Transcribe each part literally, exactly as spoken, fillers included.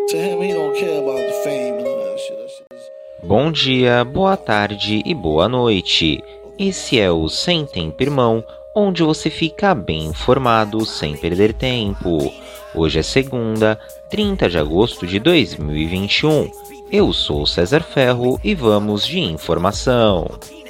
Bom dia, boa tarde e boa noite. Esse é o Sem Tempo Irmão, onde você fica bem informado sem perder tempo. Hoje é segunda, trinta de agosto de dois mil e vinte e um. Eu sou César Ferro e vamos de informação.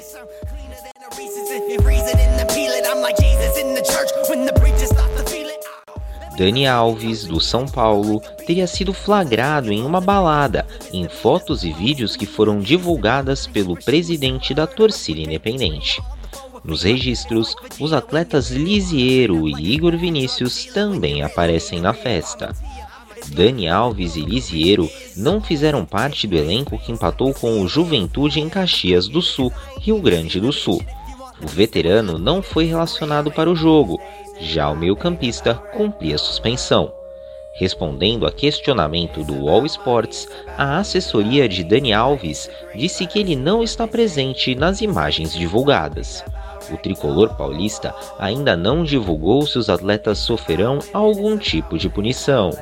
Dani Alves, do São Paulo, teria sido flagrado em uma balada, em fotos e vídeos que foram divulgadas pelo presidente da torcida independente. Nos registros, os atletas Lisiero e Igor Vinícius também aparecem na festa. Dani Alves e Lisiero não fizeram parte do elenco que empatou com o Juventude em Caxias do Sul, Rio Grande do Sul. O veterano não foi relacionado para o jogo, já o meio-campista cumpria suspensão. Respondendo a questionamento do All Sports, a assessoria de Dani Alves disse que ele não está presente nas imagens divulgadas. O tricolor paulista ainda não divulgou se os atletas sofrerão algum tipo de punição.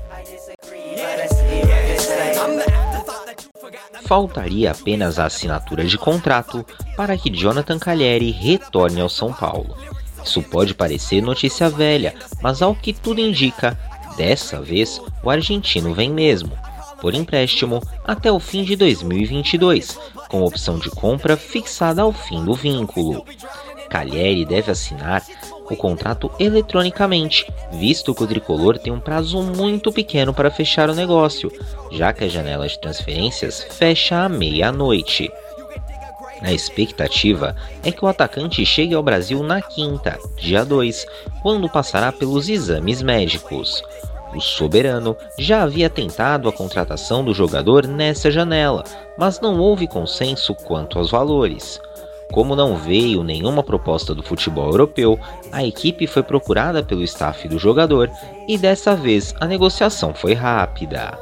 Faltaria apenas a assinatura de contrato para que Jonathan Calleri retorne ao São Paulo. Isso pode parecer notícia velha, mas ao que tudo indica, dessa vez o argentino vem mesmo, por empréstimo até o fim de dois mil e vinte e dois, com opção de compra fixada ao fim do vínculo. Calleri deve assinar o contrato eletronicamente, visto que o tricolor tem um prazo muito pequeno para fechar o negócio, já que a janela de transferências fecha à meia-noite. A expectativa é que o atacante chegue ao Brasil na quinta, dia dois, quando passará pelos exames médicos. O soberano já havia tentado a contratação do jogador nessa janela, mas não houve consenso quanto aos valores. Como não veio nenhuma proposta do futebol europeu, a equipe foi procurada pelo staff do jogador e dessa vez a negociação foi rápida.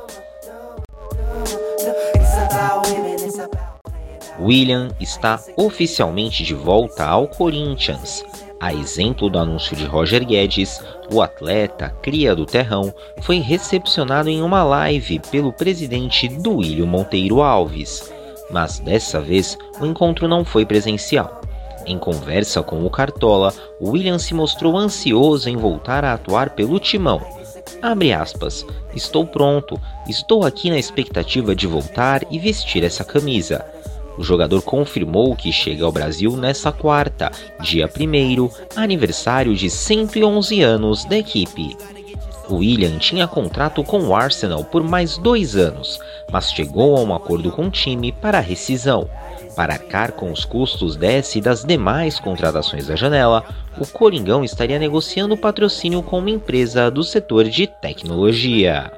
William está oficialmente de volta ao Corinthians. A exemplo do anúncio de Roger Guedes, o atleta, cria do Terrão, foi recepcionado em uma live pelo presidente Duílio Monteiro Alves. Mas dessa vez o encontro não foi presencial. Em conversa com o Cartola, William se mostrou ansioso em voltar a atuar pelo Timão. Abre aspas, estou pronto, estou aqui na expectativa de voltar e vestir essa camisa. O jogador confirmou que chega ao Brasil nesta quarta, dia primeiro, aniversário de cento e onze anos da equipe. O William tinha contrato com o Arsenal por mais dois anos, mas chegou a um acordo com o time para a rescisão. Para arcar com os custos dessa e das demais contratações da janela, o Coringão estaria negociando o patrocínio com uma empresa do setor de tecnologia.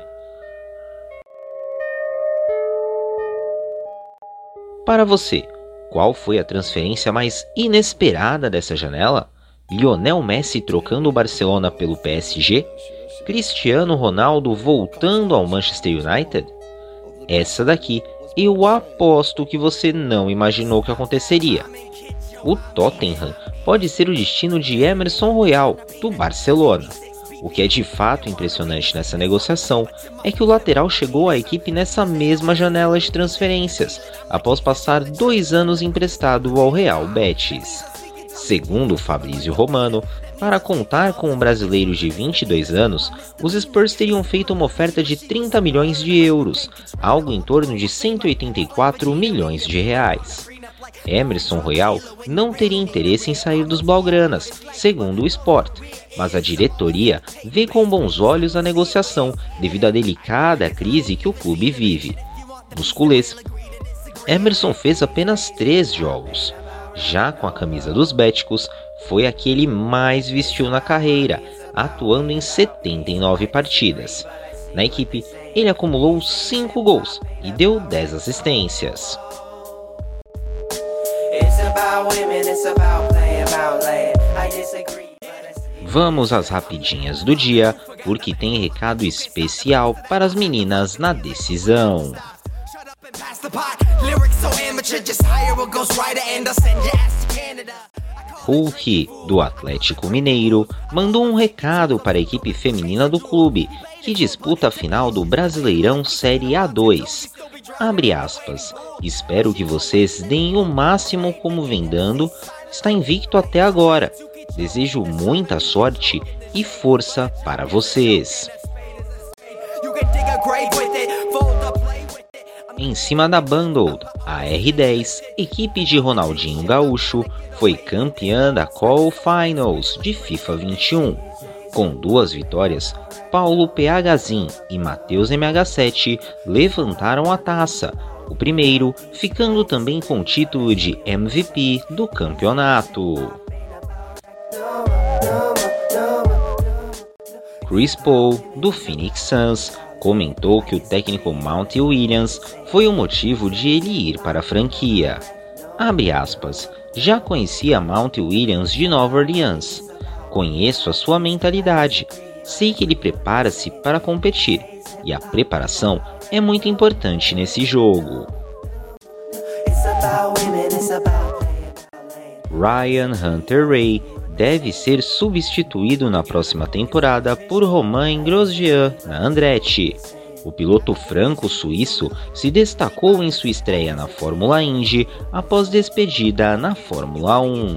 Para você, qual foi a transferência mais inesperada dessa janela? Lionel Messi trocando o Barcelona pelo P S G? Cristiano Ronaldo voltando ao Manchester United? Essa daqui eu aposto que você não imaginou que aconteceria. O Tottenham pode ser o destino de Emerson Royal, do Barcelona. O que é de fato impressionante nessa negociação é que o lateral chegou à equipe nessa mesma janela de transferências, após passar dois anos emprestado ao Real Betis. Segundo Fabrício Romano, para contar com um brasileiro de vinte e dois anos, os Spurs teriam feito uma oferta de trinta milhões de euros, algo em torno de cento e oitenta e quatro milhões de reais. Emerson Royal não teria interesse em sair dos blaugranas, segundo o Sport, mas a diretoria vê com bons olhos a negociação devido à delicada crise que o clube vive. Nos culés, Emerson fez apenas três jogos. Já com a camisa dos béticos, foi a que ele mais vestiu na carreira, atuando em setenta e nove partidas. Na equipe, ele acumulou cinco gols e deu dez assistências. Vamos às rapidinhas do dia, porque tem recado especial para as meninas na decisão. Hulk, do Atlético Mineiro, mandou um recado para a equipe feminina do clube, que disputa a final do Brasileirão Série A dois. Abre aspas, espero que vocês deem o máximo como vem dando, está invicto até agora. Desejo muita sorte e força para vocês. Em cima da Bundled, a R dez, equipe de Ronaldinho Gaúcho, foi campeã da Call Finals de FIFA vinte e um. Com duas vitórias, Paulo PHZin e Matheus M H sete levantaram a taça, o primeiro ficando também com o título de M V P do campeonato. Chris Paul, do Phoenix Suns, comentou que o técnico Monty Williams foi o motivo de ele ir para a franquia. Abre aspas, já conhecia Monty Williams de Nova Orleans. Conheço a sua mentalidade. Sei que ele prepara-se para competir. E a preparação é muito importante nesse jogo. Ryan Hunter-Reay deve ser substituído na próxima temporada por Romain Grosjean na Andretti. O piloto franco-suíço se destacou em sua estreia na Fórmula Indy após despedida na Fórmula um.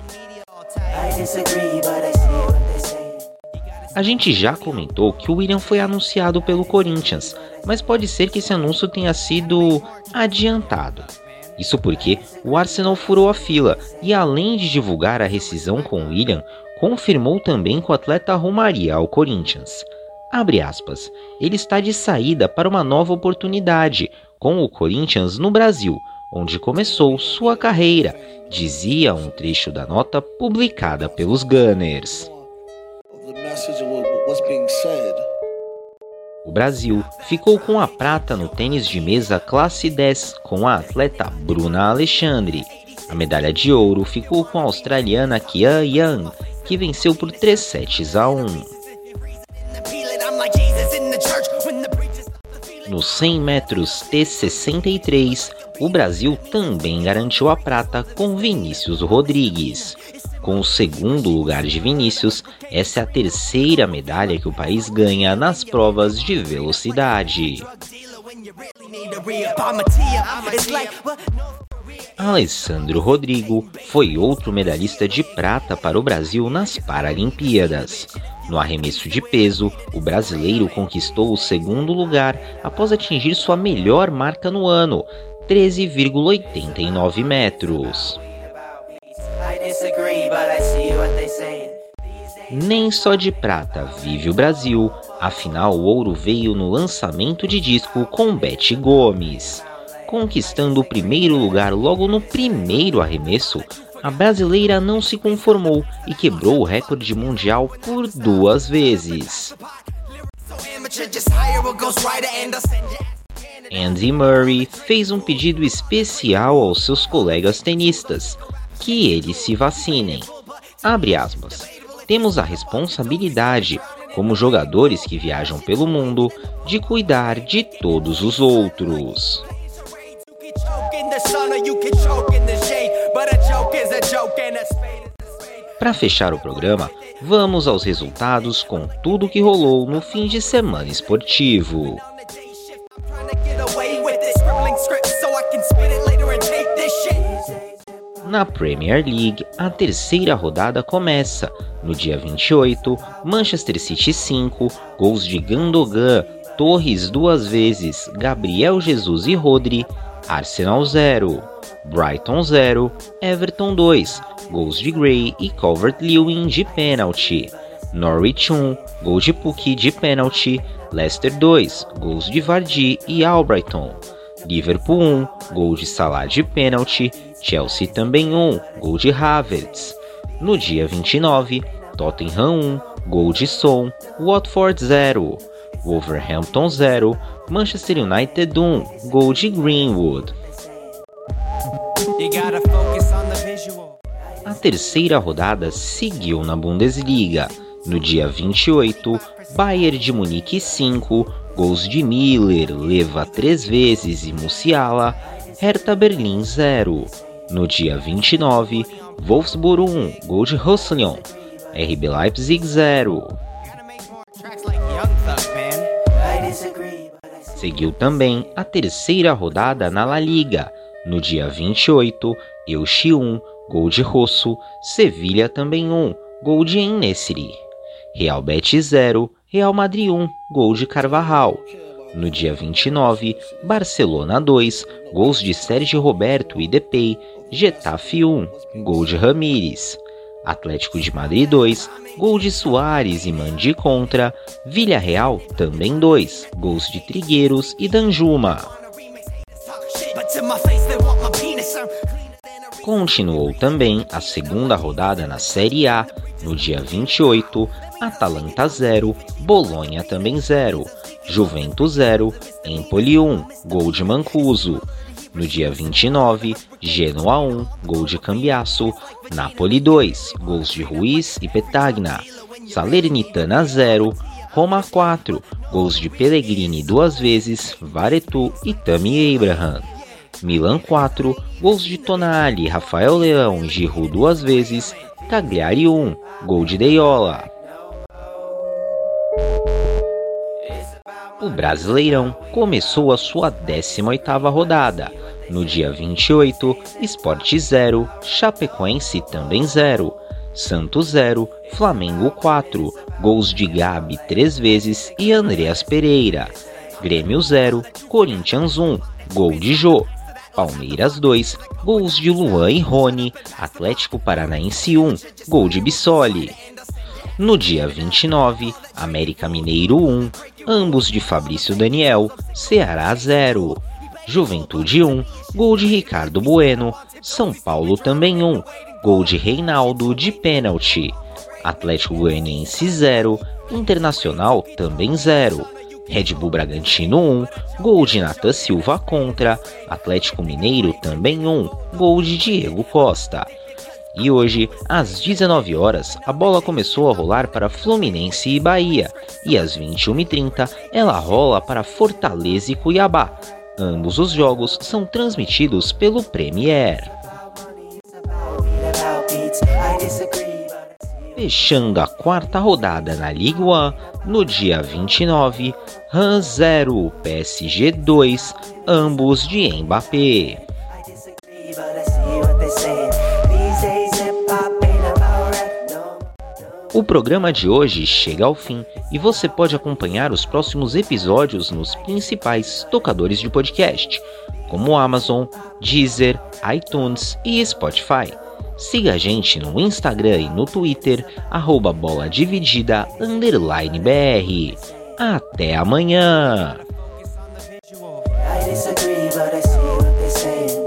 A gente já comentou que o William foi anunciado pelo Corinthians, mas pode ser que esse anúncio tenha sido adiantado. Isso porque o Arsenal furou a fila e, além de divulgar a rescisão com o William, confirmou também que o atleta rumaria ao Corinthians. Abre aspas, ele está de saída para uma nova oportunidade com o Corinthians no Brasil, onde começou sua carreira, dizia um trecho da nota publicada pelos Gunners. O Brasil ficou com a prata no tênis de mesa classe dez com a atleta Bruna Alexandre. A medalha de ouro ficou com a australiana Kia Young, que venceu por três sets a um. Nos cem metros T sessenta e três, o Brasil também garantiu a prata com Vinícius Rodrigues. Com o segundo lugar de Vinícius, essa é a terceira medalha que o país ganha nas provas de velocidade. Alessandro Rodrigo foi outro medalhista de prata para o Brasil nas Paralimpíadas. No arremesso de peso, o brasileiro conquistou o segundo lugar após atingir sua melhor marca no ano, treze vírgula oitenta e nove metros. Nem só de prata vive o Brasil, afinal o ouro veio no lançamento de disco com Beth Gomes. Conquistando o primeiro lugar logo no primeiro arremesso, a brasileira não se conformou e quebrou o recorde mundial por duas vezes. Andy Murray fez um pedido especial aos seus colegas tenistas, que eles se vacinem. Abre aspas. Temos a responsabilidade, como jogadores que viajam pelo mundo, de cuidar de todos os outros. Para fechar o programa, vamos aos resultados com tudo que rolou no fim de semana esportivo. Na Premier League, a terceira rodada começa. No dia vinte e oito, Manchester City cinco, gols de Gundogan, Torres duas vezes, Gabriel Jesus e Rodri, Arsenal zero, Brighton zero, Everton dois, gols de Gray e Calvert-Lewin de pênalti, Norwich um, gol de Pukki de pênalti, Leicester dois, gols de Vardy e Albrighton, Liverpool um, gol de Salah de pênalti, Chelsea também um, gol de Havertz. No dia vinte e nove, Tottenham um, gol de Son, Watford zero, Wolverhampton zero, Manchester United um, gol de Greenwood. A terceira rodada seguiu na Bundesliga. No dia vinte e oito, Bayern de Munique cinco, gols de Miller, Leva três vezes e Musiala, Hertha Berlim zero. No dia vinte e nove, Wolfsburg um, gol de Roussillon. R B Leipzig zero. Seguiu também a terceira rodada na La Liga. No dia vinte e oito, Elche um, gol de Rosso. Sevilha também um, gol de En-Nesyri. Real Betis zero, Real Madrid um, gol de Carvajal. No dia vinte e nove, Barcelona dois, gols de Sérgio Roberto e Depay. Getafe um, gol de Ramírez. Atlético de Madrid dois, gol de Suárez e Mandi contra. Villarreal também dois, gols de Trigueiros e Danjuma. Continuou também a segunda rodada na Série A. No dia vinte e oito, Atalanta zero, Bolonha também zero. Juventus zero, Empoli um, gol de Mancuso. No dia vinte e nove, Genoa um, gol de Cambiasso. Napoli dois, gols de Ruiz e Petagna. Salernitana zero, Roma quatro, gols de Pellegrini duas vezes, Varetu e Tammy Abraham. Milan quatro, gols de Tonali, Rafael Leão e Giroud duas vezes, Cagliari um, gol de Deiola. O Brasileirão começou a sua décima oitava rodada. No dia vinte e oito, Sport zero, Chapecoense também zero. Santos zero, Flamengo quatro, gols de Gabi três vezes e Andreas Pereira. Grêmio zero, Corinthians um, gol de Jô. Palmeiras dois, gols de Luan e Rony. Atlético Paranaense um, gol de Bissoli. No dia vinte e nove, América Mineiro um, ambos de Fabrício Daniel. Ceará zero. Juventude um, gol de Ricardo Bueno. São Paulo também um, gol de Reinaldo de pênalti. Atlético Goianiense zero, Internacional também zero. Red Bull Bragantino um, gol de Nathan Silva contra. Atlético Mineiro também um, gol de Diego Costa. E hoje, às dezenove horas, a bola começou a rolar para Fluminense e Bahia. E às vinte e uma e trinta, ela rola para Fortaleza e Cuiabá. Ambos os jogos são transmitidos pelo Premier. Fechando a quarta rodada na Ligue um, no dia vinte e nove, Reims zero, P S G dois, ambos de Mbappé. O programa de hoje chega ao fim e você pode acompanhar os próximos episódios nos principais tocadores de podcast, como Amazon, Deezer, iTunes e Spotify. Siga a gente no Instagram e no Twitter, arroba bola dividida underline br. Até amanhã! I disagree, but I see what they're saying.